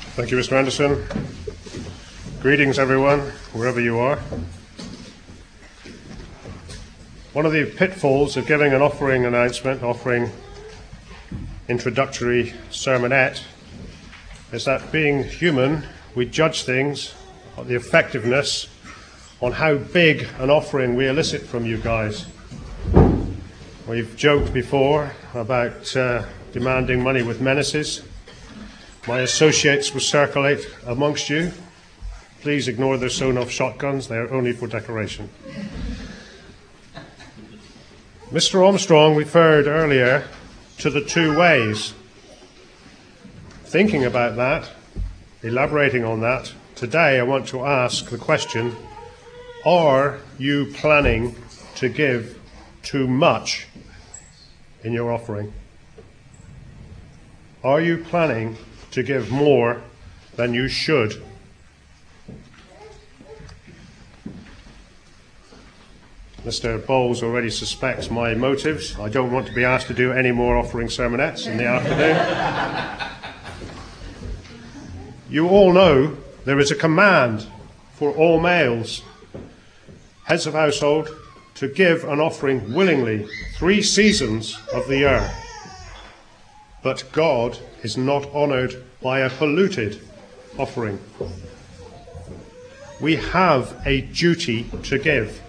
Thank you, Mr. Anderson. Greetings, everyone, wherever you are. One of the pitfalls of giving an offering introductory sermonette, is that being human, we judge things, the effectiveness, on how big an offering we elicit from you guys. We've joked before about demanding money with menaces. My associates will circulate amongst you. Please ignore their sewn-off shotguns. They are only for decoration. Mr. Armstrong referred earlier to the two ways. Thinking about that, elaborating on that, today I want to ask the question, are you planning to give too much in your offering? Are you planning to give more than you should? Mr. Bowles already suspects my motives. I don't want to be asked to do any more offering sermonettes in the afternoon. You all know there is a command for all males, heads of household, to give an offering willingly 3 seasons of the year. But God is not honoured by a polluted offering. We have a duty to give.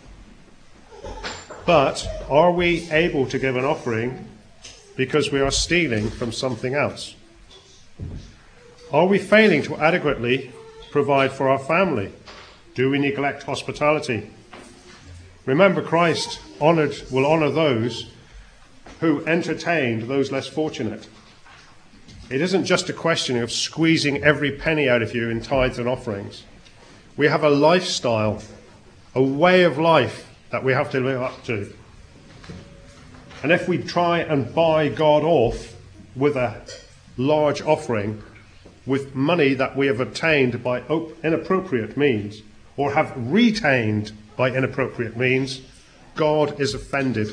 But are we able to give an offering because we are stealing from something else? Are we failing to adequately provide for our family? Do we neglect hospitality? Remember, Christ will honour those who entertained those less fortunate. It isn't just a question of squeezing every penny out of you in tithes and offerings. We have a lifestyle, a way of life that we have to live up to. And if we try and buy God off with a large offering, with money that we have obtained by inappropriate means, or have retained by inappropriate means, God is offended.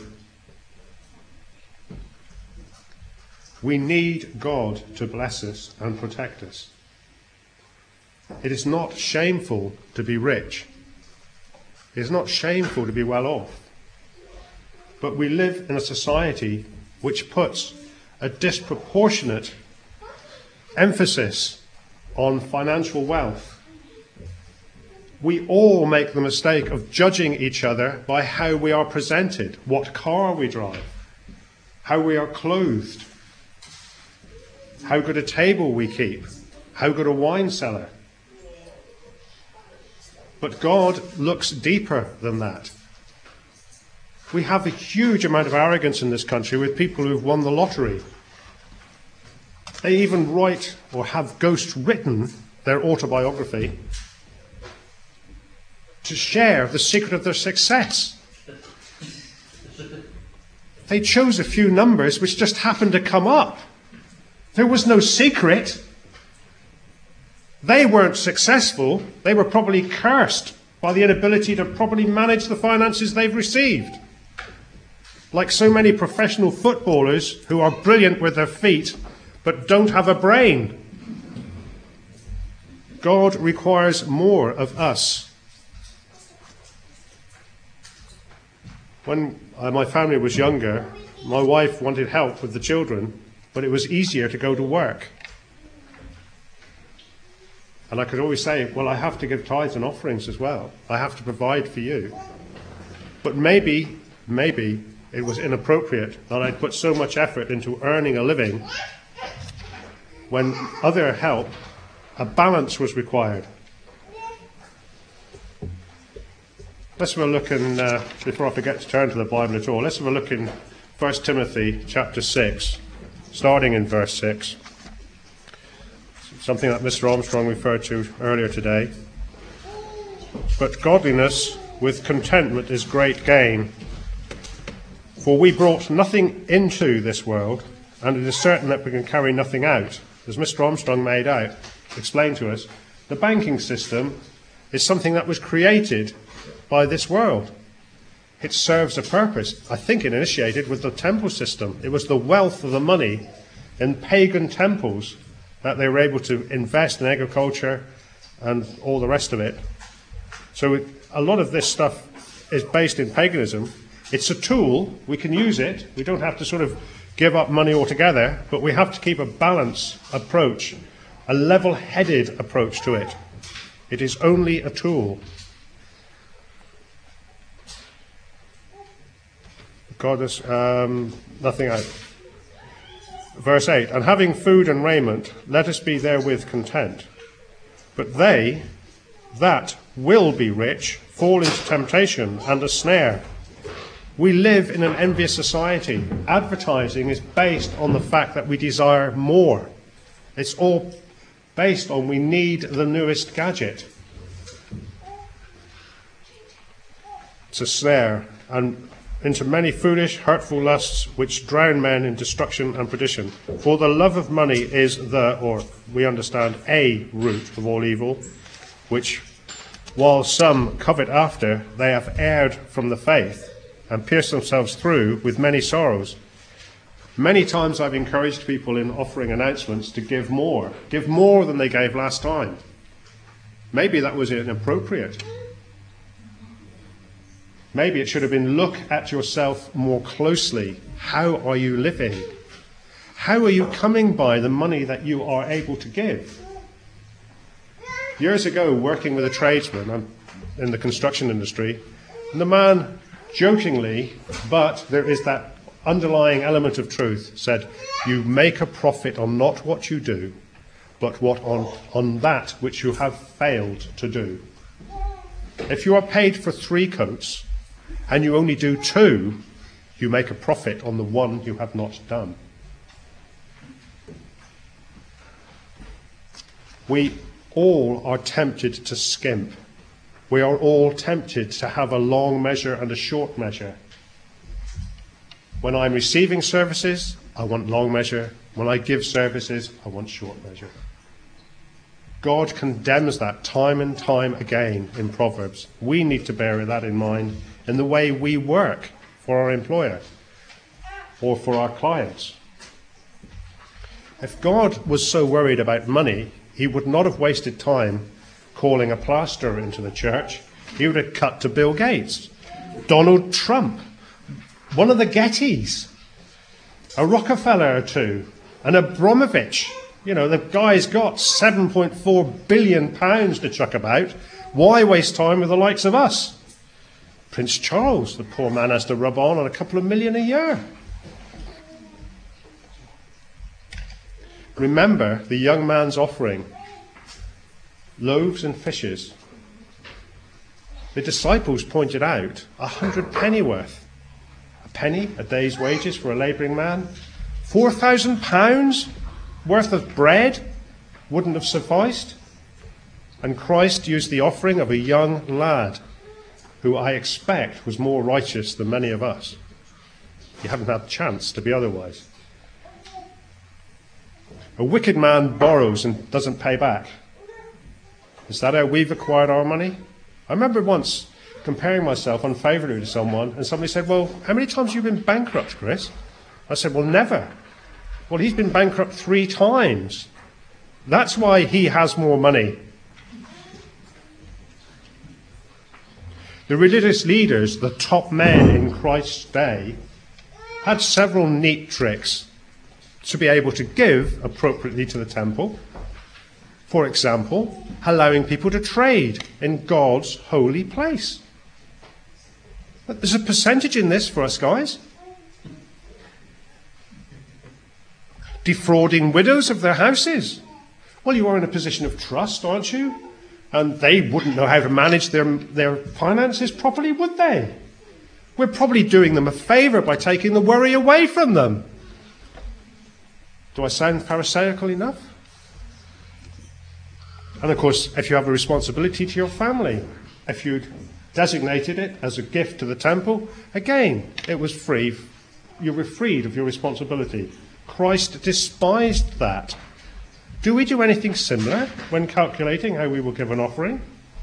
We need God to bless us and protect us. It is not shameful to be rich. It is not shameful to be well off. But we live in a society which puts a disproportionate emphasis on financial wealth. We all make the mistake of judging each other by how we are presented, what car we drive, how we are clothed, how good a table we keep, how good a wine cellar. But God looks deeper than that. We have a huge amount of arrogance in this country with people who've won the lottery. They even write or have ghost written their autobiography to share the secret of their success. They chose a few numbers which just happened to come up. There was no secret. They weren't successful. They were probably cursed by the inability to properly manage the finances they've received. Like so many professional footballers who are brilliant with their feet but don't have a brain. God requires more of us. When my family was younger, my wife wanted help with the children, but it was easier to go to work. And I could always say, well, I have to give tithes and offerings as well. I have to provide for you. But maybe it was inappropriate that I'd put so much effort into earning a living when other help, a balance was required. Let's have a look in, before I forget to turn to the Bible at all, let's have a look in 1 Timothy chapter 6, starting in verse 6. Something that Mr. Armstrong referred to earlier today. But godliness with contentment is great gain. For we brought nothing into this world, and it is certain that we can carry nothing out. As Mr. Armstrong explained to us, the banking system is something that was created by this world. It serves a purpose. I think it initiated with the temple system. It was the wealth of the money in pagan temples that they were able to invest in agriculture and all the rest of it. So a lot of this stuff is based in paganism. It's a tool. We can use it. We don't have to sort of give up money altogether, but we have to keep a balanced approach, a level-headed approach to it. It is only a tool. God, there's nothing out. Verse 8, and having food and raiment, let us be therewith content. But they that will be rich fall into temptation and a snare. We live in an envious society. Advertising is based on the fact that we desire more. It's all based on we need the newest gadget. It's a snare, and into many foolish, hurtful lusts which drown men in destruction and perdition. For the love of money is or we understand, a root of all evil, which, while some covet after, they have erred from the faith, and pierced themselves through with many sorrows. Many times I've encouraged people in offering announcements to give more than they gave last time. Maybe that was inappropriate. Maybe it should have been look at yourself more closely. How are you living? How are you coming by the money that you are able to give? Years ago, working with a tradesman in the construction industry, and the man jokingly, but there is that underlying element of truth, said, you make a profit on not what you do, but what on that which you have failed to do. If you are paid for 3 coats, and you only do 2, you make a profit on the one you have not done. We all are tempted to skimp. We are all tempted to have a long measure and a short measure. When I'm receiving services, I want long measure. When I give services, I want short measure. God condemns that time and time again in Proverbs. We need to bear that in mind in the way we work for our employer or for our clients. If God was so worried about money, he would not have wasted time calling a plasterer into the church. He would have cut to Bill Gates, Donald Trump, one of the Gettys, a Rockefeller or two, an Abramovich. You know, the guy's got £7.4 billion to chuck about. Why waste time with the likes of us? Prince Charles, the poor man has to rub on a couple of million a year. Remember the young man's offering, loaves and fishes. The disciples pointed out 100 pennyworth. A penny, a day's wages for a labouring man. £4,000 worth of bread wouldn't have sufficed. And Christ used the offering of a young lad, who I expect was more righteous than many of us. You haven't had a chance to be otherwise. A wicked man borrows and doesn't pay back. Is that how we've acquired our money? I remember once comparing myself unfavourably to someone, and somebody said, well, how many times have you been bankrupt, Chris? I said, well, never. Well, he's been bankrupt 3 times. That's why he has more money. The religious leaders, the top men in Christ's day, had several neat tricks to be able to give appropriately to the temple. For example, allowing people to trade in God's holy place. There's a percentage in this for us guys. Defrauding widows of their houses. Well, you are in a position of trust, aren't you? And they wouldn't know how to manage their finances properly, would they? We're probably doing them a favour by taking the worry away from them. Do I sound pharisaical enough? And of course, if you have a responsibility to your family, if you'd designated it as a gift to the temple, again, it was free. You were freed of your responsibility. Christ despised that. Do we do anything similar when calculating how we will give an offering?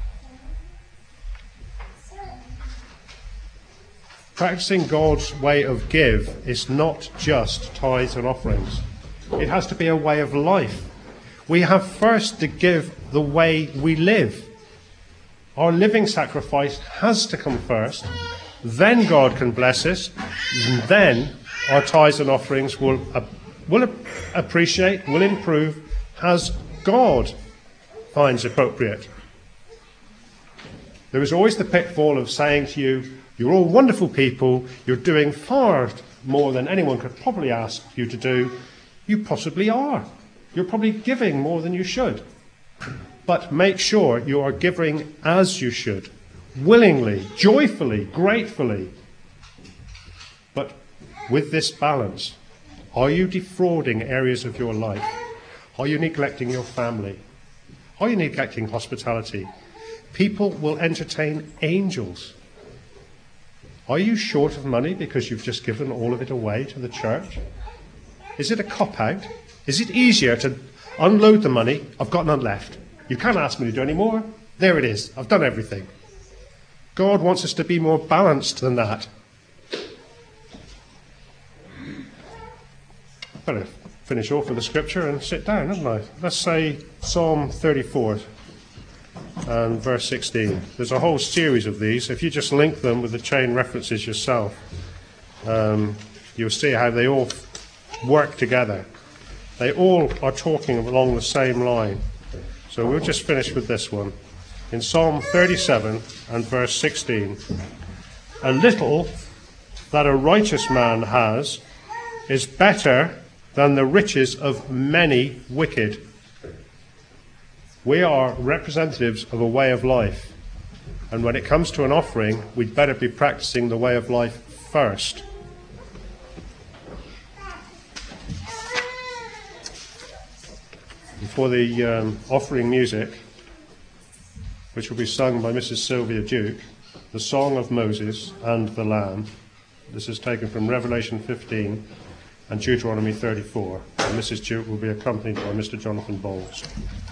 Practicing God's way of give is not just tithes and offerings. It has to be a way of life. We have first to give the way we live. Our living sacrifice has to come first. Then God can bless us. And then our tithes and offerings will appreciate, will improve as God finds appropriate. There is always the pitfall of saying to you, you're all wonderful people, you're doing far more than anyone could probably ask you to do. You possibly are. You're probably giving more than you should. But make sure you are giving as you should, willingly, joyfully, gratefully. But with this balance, are you defrauding areas of your life? Are you neglecting your family? Are you neglecting hospitality? People will entertain angels. Are you short of money because you've just given all of it away to the church? Is it a cop-out? Is it easier to unload the money? I've got none left. You can't ask me to do any more. There it is. I've done everything. God wants us to be more balanced than that. Better finish off with the scripture and sit down, haven't I? Let's say Psalm 34 and verse 16. There's a whole series of these. If you just link them with the chain references yourself, you'll see how they all work together. They all are talking along the same line. So we'll just finish with this one. In Psalm 37 and verse 16, a little that a righteous man has is better than the riches of many wicked. We are representatives of a way of life. And when it comes to an offering, we'd better be practicing the way of life first. For the offering music, which will be sung by Mrs. Sylvia Duke, the Song of Moses and the Lamb. This is taken from Revelation 15 and Deuteronomy 34. And Mrs. Duke will be accompanied by Mr. Jonathan Bowles.